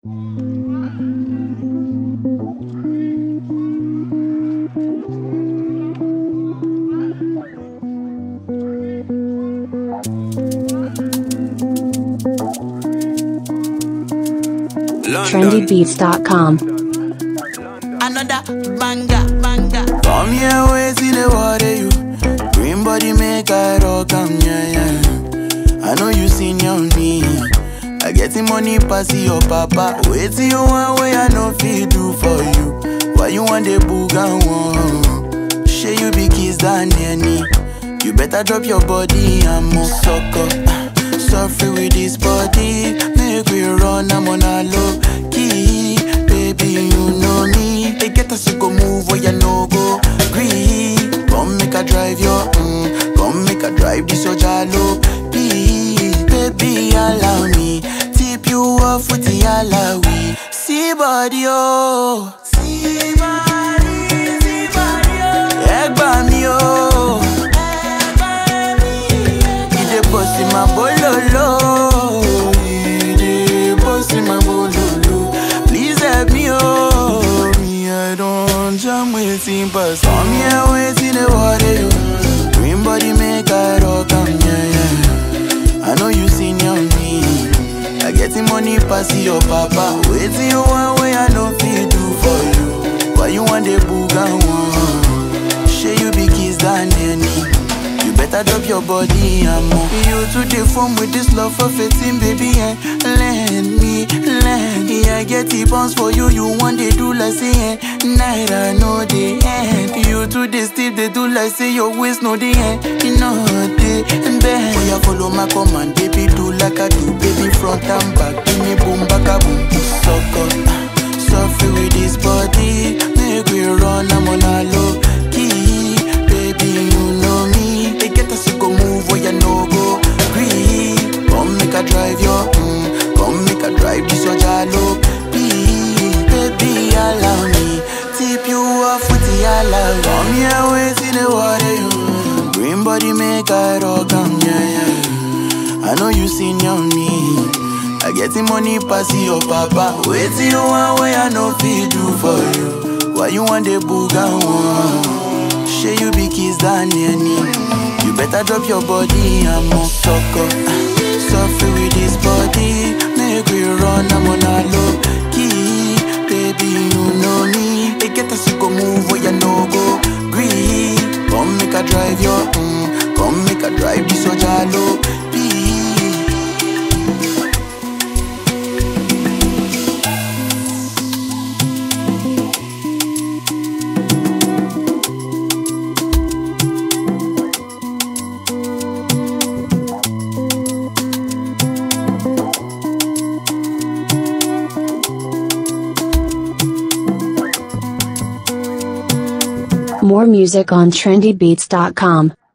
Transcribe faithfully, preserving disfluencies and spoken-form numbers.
trendy beats dot com. Another banger, banger. Come here, wait till the water you. Green body make I rock, am yeah, yeah. I know you seen on me. I get the money pass your papa. Wait till you want way I know fit do for you. Why you want the boogan one? Share you be kiss than any. You better drop your body and move sucker. Suffer with this body. Make we run, I'm on a low key. Baby, you know me. They get us to go move where you no go. Green, come make a drive your mm. Come make a drive this your jalo. Please, baby, allow me. Tip you off with the alawi. See body, oh. See body, see body, oh. Egg by me, oh. Egg by me. Ide bossy my bololo. Ide bossy my bololo. Please help me, oh. Me, I don't jam waiting, but some here waiting the water, you. Green body make I rock, am yeah, yeah. I know you seen on me. I get the money pass your papa. Wait till you want way I know fit do for you. Why you want the boogan one? Share you be kiss than any. You better drop your body and move. You to the phone with this love for fifteen, baby, and lend me, lend me. I get the bounce for you. You want they do like say eh. Night I know the end. You to the steep they do like say your waist know the end. You know the end. Oh yeah, follow my command, baby, do like I do, baby, front and back. Give me boom, back a boom, sucker. Suffer with this body, make we run, I'm on a low key. Baby, you know me. They get us to go move where you no go. Green, come make a drive your mm. Come make a drive this your jalo. Please, baby, allow me. Tip you off with the alawi. Come here, wait in the water, you. Green body make I rock, am yeah, yeah. I know you seen on me. I get the money pass your papa. Wait till you want way I know fit do for you. Why you want the boogan one? Share you be kiss than any. You better drop your body and move sucker. Suffer with this body. Make we run, I'm on a low key. Baby, you know me. They get us to go move where you no go. Green, come make a drive your mm. Come make a drive this your jalo. More music on trendy beats dot com.